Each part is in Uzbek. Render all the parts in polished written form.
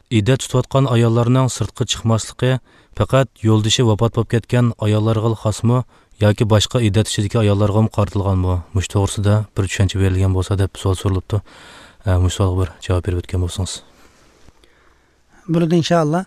iddat tutayotgan ayollarning sirtqa chiqmasligi faqat yo'ldishi vafot bo'lib ketgan ayollarga xosmi yoki boshqa iddat ichidagi ayollarga ham qaratilganmi? Mush to'g'risida bir tushuncha berilgan bo'lsa deb savol so'ralibdi. Mush savolga bir javob berib o'tgan bo'lsangiz. Burada inşallah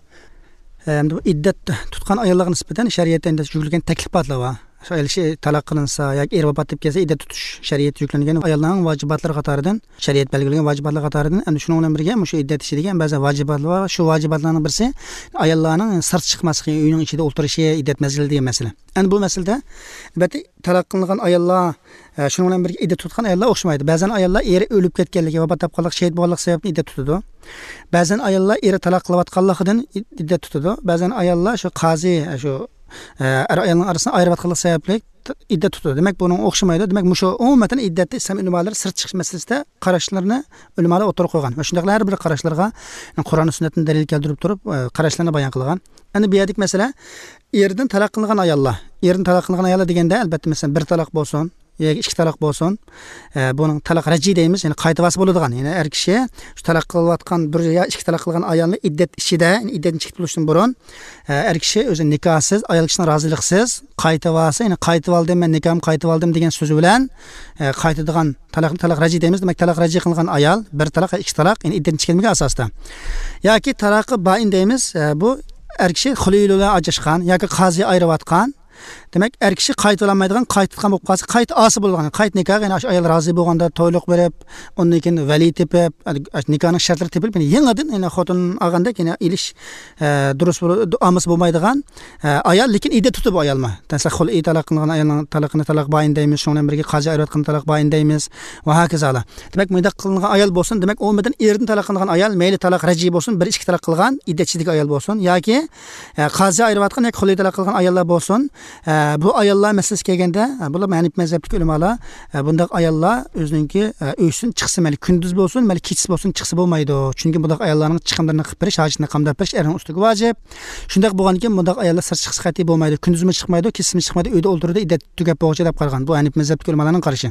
endi iddat tutgan ayollarga nisbatan shariatda endi yurilgan taklifotlar bor. Şu ayol talaq qilinsa yoki er vafot etib kelsa iddat tutish shariat yuklangan ayollarning vajibatlari qatoridan shariat belgilagan vajibatlar qatoridan endi shuning bilan birga shu iddat ichida degan ba'zi vajibatlar bor. Shu vajibatlarning birisi ayollarning sirt chiqmasligi, uyning ichida o'tirishi iddat mazgili degan masala. Endi bu masalada albatta talaq qilingan ayollar shuning bilan birga iddat tutgan ayollar o'xshamaydi. Ba'zan ayollar eri o'lib ketganligi, vafot etib qolganligi, shahid bo'lganligi sababli iddat tutadi. Ba'zan ayollar eri talaq qilayotganligidan iddat tutadi. Ba'zan ayollar shu qozi shu ayolning arasida ayirayotganlik sababli iddat tutadi. Demak, buning o'xshamaydi. Demak, mushu umuman iddatda islom ulamolar sirt chiqish masalasida qarashlarni ulamolar o'tirib qo'ygan. Va shundaqlar har bir qarashlarga Qur'on va sunnatdan dalil keltirib turib qarashlarni bayon qilgan. Endi bu yerlik masala erdan talaq qilingan ayollar. Erdan talaq qilingan ayollar deganda albatta masalan bir talaq bo'lsin, yoki ikki talaq bo'lsin, buning talaq raji deymiz, ya'ni qaytavasi bo'ladigan. Ya'ni er kishi shu talaq qilayotgan bir yo ikki talaq qilgan ayolni iddat ichida, iddatdan chiqib bo'lishdan burun er kishi o'zi nikohsiz, ayol kishining roziliksiz qaytavasi, ya'ni qaytib oldim, men nikohim qaytib oldim degan so'zi bilan qaytadigan talaq raji deymiz. Demak, talaq raji qilingan ayol bir talaq, ikki talaq, ya'ni iddatdan chiqilmagan asosda. Yoki talaqi bain deymiz, bu er kishi xuliylar ajrashgan yoki qozi ayirayotgan. Demek er kishi qayta olmaydigan, qaytgan bo'lib qolsa, qayt osi bo'lgan, qayt nikoh, ya'ni ayol rozi bo'lganda to'yliq berib, undan keyin vali tepib, nikohning shartlari tepilib, yangidan ya'ni xotin olganda yana ilish durust amis bo'lmaydigan ayol, lekin iddat tutib ayolma. Tasahhul talaq qilgan ayolning talaqini talaq bayin deymiz, shundan birga qozi ayirayotgan talaq bayin deymiz va hokazo. Demak, munda qilingan ayol bo'lsin, demak, olmadan erdan talaq qilgan ayol, mayli talaq raji bo'lsin, bir ikki talaq qilgan iddatchilik ayol bo'lsin yoki qozi ayirayotgan yoki xulli talaq qilgan ayollar bo'lsin. Bu ayollar meselesi kelganda, bular Hanif mazhabidagi ulamolar bunday ayollar o'zininki uysidan chiqsa, mayli kunduz bo'lsin, mayli kechasi bo'lsin chiqsa bo'lmaydi. Chunki bunday ayollarning chiqimlarini qilib berish, hojatini qamdab berish erning ustiga vojib. Shunday bo'lgandan keyin bunday ayollar sir chiqsa qat'iy bo'lmaydi. Kunduzmi chiqmaydi, kechasimi chiqmaydi, uyda o'ltiradi, iddat tugab bo'g'icha deb qaragan. Bu Hanif mazhabidagi ulamolarning qarashi.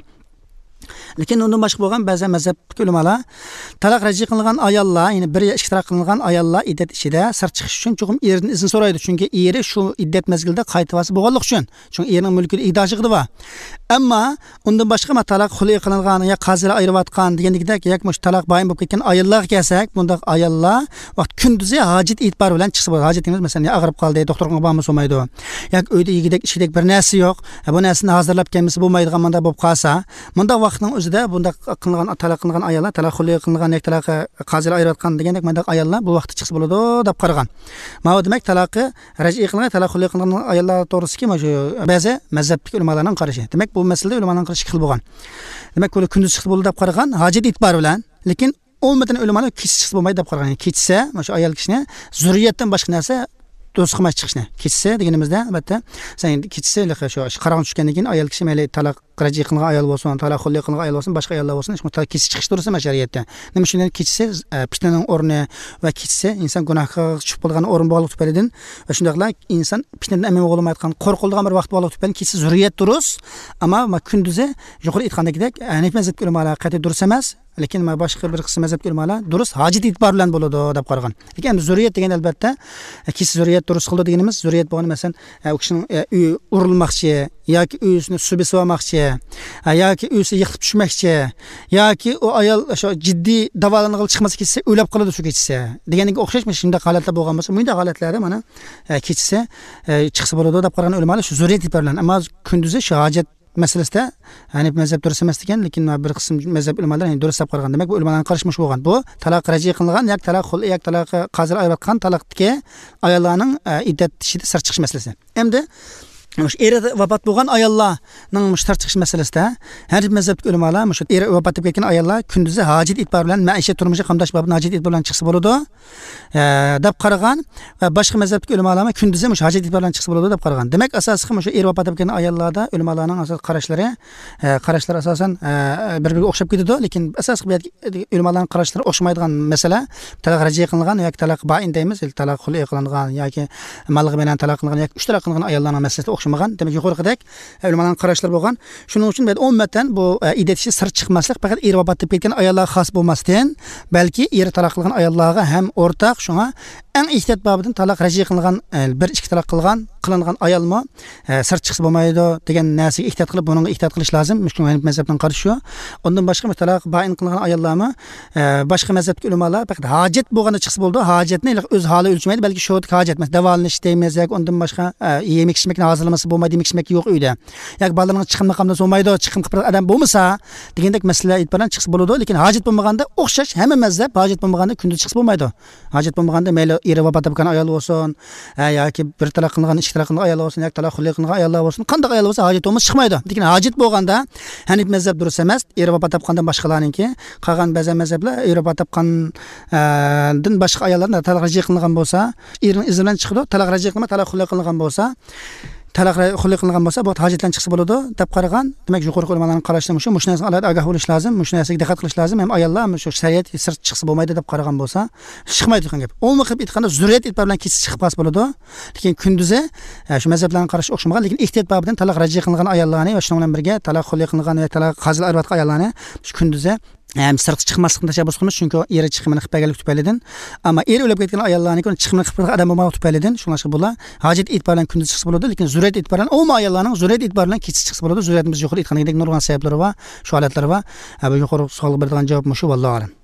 Lekin undan boshqa bo'lgan ba'zi mazhabdagi ulamolar talaq raji qilingan ayollar, ya'ni bir yo ikki talaq qilingan ayollar iddat ichida sir chiqish uchun cho'qim erdan izn so'raydi. Chunki eri shu iddat mazgilida qaytavasi bo'lganlik uchun. Chunki erining mulkida igdoshig'i bor. Ammo undan boshqa talaq xuli qilingan yo qozilar ayirayotgan degandek yoki talaq bayin bo'lib ketgan ayollarga kelsak, bunda ayollar vaqt kunduzi hojat e'tibor bilan chiqsa bo'ladi. Hojat deymiz, masalan, og'rib qoldi, doktorga bormasa bo'lmaydi. Yoki uyda yegidek ishidek bir narsa yo'q, bu narsani hozirlab kelmasa bo'lmaydigan manda bo'lib qolsa, bunda vaqtning o'zida bunda qilingan talaq qilingan ayollar, talaq xuli qilingan yoki talaq qozilar ayirayotgan degandek manda ayollar bu vaqtda chiqsa bo'ladi deb qaragan. Mana demak talaqi raji qilingan, talaq xuli qilingan ayollar to'g'risida mana shu ba'zi mazhabdagi ulamolarning qarashi. Demak, bu masalada ulamolarning qarashi xil bo'lgan. Demak, bu kunduz chiqsa bo'ladi deb qaragan, hojat e'tibor bilan, lekin olmadan ulamolar kech chiqsa bo'lmaydi deb qaragan. Kechsa, mana shu ayol kishini zurriyatdan boshqa narsa do'st qilmas chiqishni. Kechsa deganimizda albatta sen kechsa shu qarang tushgandan keyin ayol kishi mayli talaq raji qilingan ayol bo'lsin, talaq xulli qilingan ayol bo'lsin, boshqa ayollar bo'lsin, shunday kechsa chiqish to'g'risi shariatda. Nima shundan kechsa fitnaning o'rni va kechsa inson gunohga tushib qolgan o'rin bog'liq tufaylidan va shundaqla inson fitnadan amin bo'lmayotgan, qo'rqiladigan bir vaqt bog'liq tufaylidan kechsa zurriyat durust, ammo kunduzi yuqori aytgandagidek Hanif mazhabidagi ulamolar qat'iy durust emas. Lekin boshqa bir qism mazhabdagi ulamolar durust hojat e'tibor bilan bo'ladi deb qaragan. Lekin zurriyat degan albatta kechsa zurriyat durust qildi deganimiz, zurriyat bo'lgani masalan u kishining uyi urilmoqchi yoki uyisini subisi olmoqchi yoki uyisi yiqilib tushmoqchi yoki u ayol shu jiddiy davolanishga chiqmasa ketsa o'lab qoladi shu kechsa deganga o'xshashmi? Shunday holatlar bo'lgan bo'lsa, bunday holatlarda mana kechsa chiqsa bo'ladi deb qaragan ulamolar shu zurriyat e'tibor bilan. Ammo kunduzi shu hojat masalasida Hanif mazhab durust emas ekan, lekin bir qism mazhab ulamolar durust deb qaragan. Demak, bu ulamolarning qarashmoqchi bo'lgan. Bu talaq raji qilingan yoki talaq xul yoki talaq qozilar ayirayotgan talaqdagi ayollarning iddat ishida sir chiqish masalasi. Endi eri vafot bo'lgan ayollarning mushtar chiqish masalasida Hanif mazhabidagi ulamolar shu eri vafot etib ketgan ayollar kunduzi hojat e'tibor bilan maishat turmushi qamdash babini hojat e'tibor bilan chiqsa bo'ladi deb qaragan va boshqa mazhabdagi ulamolar kunduzi mush hojat e'tibor bilan chiqsa bo'ladi deb qaragan. Demak, asosiy shu eri vafot etib ketgan ayollarda ulamolarning asosiy qarashlari asosan bir-biriga o'xshab ketadi, lekin asosiy ulamolarning qarashlari o'xshamaydigan masala talaq raji qilingan yoki talaq bain deymiz, talaq xuli qilingan yoki malg'i bilan talaq qilingan yoki uch talaq qilingan ayollarning masalasi o'xshamagan. Demak, yuqorqidek ulamolarning qarashlari bo'lgan. Shuning uchun umuman bu iddat ishi sir chiqmaslik faqat er vafot etib ketgan ayollarga xos bo'lmasdan, balki er taloq qilgan ayollarga ham o'rtaq. Shunga eng ehtiyot babidan taloq raji qilingan, bir ikki taloq qilingan ayolmi sir chiqsa bo'lmaydi degan narsaga ehtiyot qilib, bunga ehtiyot qilish lozim. Mushkul mazhabdan qarash shu. Undan boshqa taloq bayin qilingan ayollarmi boshqa mazhabdagi ulamolar faqat hojat bo'lganda chiqsa bo'ldi. Hojatni o'z holi o'lchmaydi, balki shu hojat emas, davolanish deymiz yoki undan boshqa yemek ichmakni hozirlamasi bo'lmaydi, yemek ichmak yo'q uyda. Yoki bolalarning chiqimni qamda bo'lmaydi, chiqim qilib adam bo'lmasa degandek masala aytbaran chiqsa bo'ladi, lekin hojat bo'lmaganda o'xshash hamma mazhab hojat bo'lmaganda kunduz chiqsa bo'lmaydi. Hojat bo'lmaganda mayli eri vafot etgan ayol bo'lsin, yoki bir taloq qilingan, ikki taloq qilingan ayol bo'lsin, yoki taloq qilingan ayollar bo'lsin, qanday ayol bo'lsa hojat bo'lmasa chiqmaydi. Lekin hojat bo'lganda Hanif mazhab durust emas, eri vafot etgandan boshqalarningki, qolgan ba'zi mazhablar eri vafot etgandan boshqa ayollarni taloq raji qilingan bo'lsa, erining izi bilan chiqadi, taloq raji qilinma, taloq qilingan bo'lsa, taloq qilingan bo'lsa, bu hojatdan chiqsa bo'ladi deb qaragan. Demak, yuqori ulamolarning qarashlari shu narsaga alohida ogoh bo'lish lozim, shu narsaga diqqat qilish lozim. Ham ayollar shu shariat sir chiqsa bo'lmaydi deb qaragan bo'lsa, chiqmaydi degan gap. Umumiy qilib aytganda zurriyat e'tibor bilan kechish chiqib qolsa bo'ladi. Lekin kunduzi shu mazhablarning qarashi o'xshamagan, lekin ehtiyot babidan taloq raji qilingan ayollarni va shundan bilan birga taloq qilingan va taloq qazil arvatgan ayollarni shu kunduzi sirtga chiqmaslikni tashabbus qilamiz, chunki eri chiqimini qilib berganlik tufaylidan. Ammo eri o'lib ketgan ayollarning chiqimini qilib bergan adam bo'lmagan tufaylidan, shunga bular hojat e'tibor bilan kunduz chiqsa bo'ladi, lekin zurriyat e'tibor bilan umumiy ayollarning zurriyat e'tibor bilan kechish chiqsa bo'ladi. Zurriyatimiz yuqori aytganidek nurg'on sabablari va shu holatlari va bu yuqori savol beradigan javob shu, vallohu alam.